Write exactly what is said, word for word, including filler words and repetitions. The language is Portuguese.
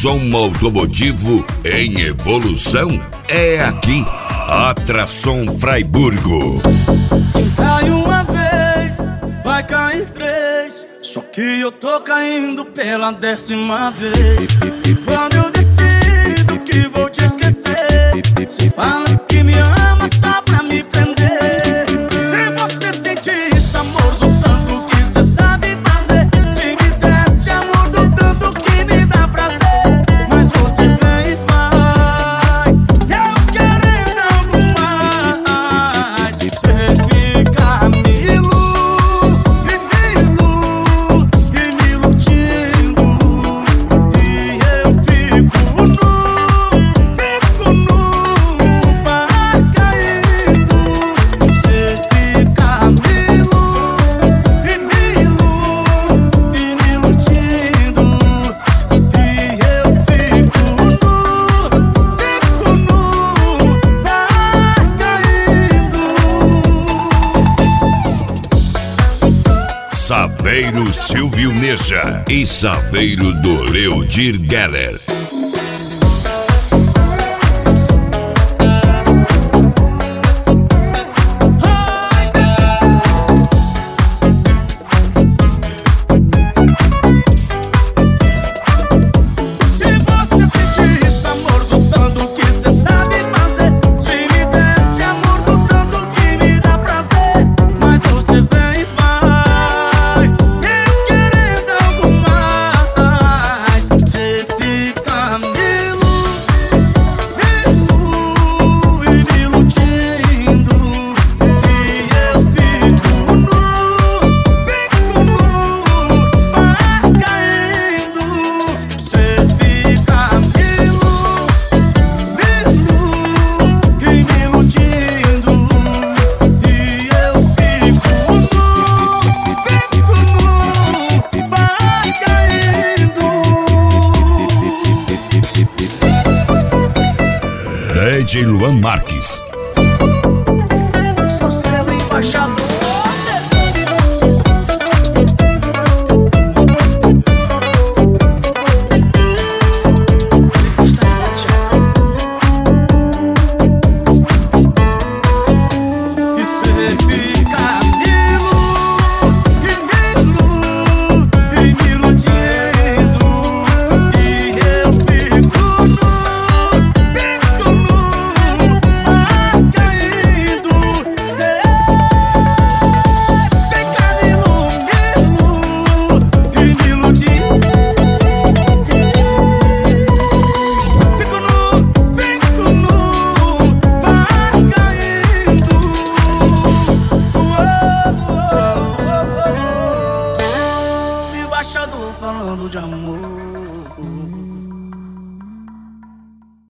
som automotivo em evolução é aqui. Atração Fraiburgo. Quem cai uma vez, vai cair três. Só que eu tô caindo pela décima vez. Quando eu decido que vou te esquecer, você fala que me ama só pra me prender. Se você sentir esse amor do tanto que você sabe fazer, se me desse amor do tanto que me dá prazer, mas você vem e vai, eu querendo algo mais. Você fica me iludindo e me iludindo, e eu fico nu, fico nu, vai caindo. Você fica me iludindo e me iludindo, e me iludindo, e eu fico nu, fico nu, vai caindo. Saveiro Silvio Neja e Saveiro do Leodir Geller. Se você sentir esse amor do tanto que você sabe fazer, se me desse amor do tanto que me dá prazer, mas você vem e vai, eu querendo algo mais. Você fica me iludindo e me iludindo, e eu fico nu, fico nu, vai caindo. Você fica me iludindo e me iludindo, e eu fico nu, fico nu, vai caindo. D J Luan Marques. Sou seu embaixador. E cê fica me iludindo e me iludindo, e eu fico nu, fico nu, vai caindo. Cê fica me iludindo e me iludindo, fico nu, fico nu, vai caindo. Uou, embaixador falando de amor.